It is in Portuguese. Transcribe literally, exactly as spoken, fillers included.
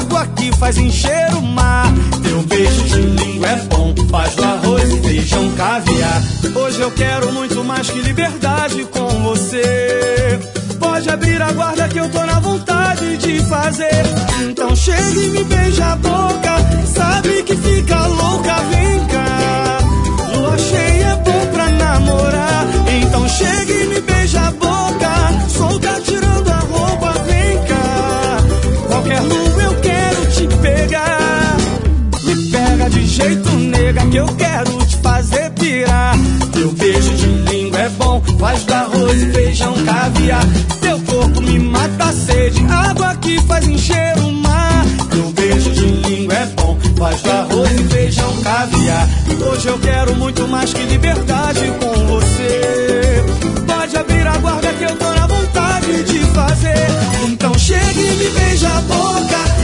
água que faz encher o mar. Teu beijo de língua é bom, faz do arroz e feijão caviar. Hoje eu quero muito mais que liberdade com você. Pode abrir a guarda que eu tô na vontade de fazer. Então chega e me beija a boca, sabe que fica louca, vem cá. Lua cheia é bom pra namorar. Então chega e me beija a boca, solta tirando a roupa, vem cá. Qualquer lua eu quero te pegar. Me pega de jeito, nega, que eu quero te fazer pirar. Teu beijo de língua é bom, faz do arroz e feijão caviar. Teu corpo me mata a sede, água que faz encher o mar. Teu beijo de língua é bom, faz do arroz e feijão caviar. Hoje eu quero muito mais que liberdade com você. Pode abrir a guarda que eu tô na vontade de fazer. Então chega e me beija a boca,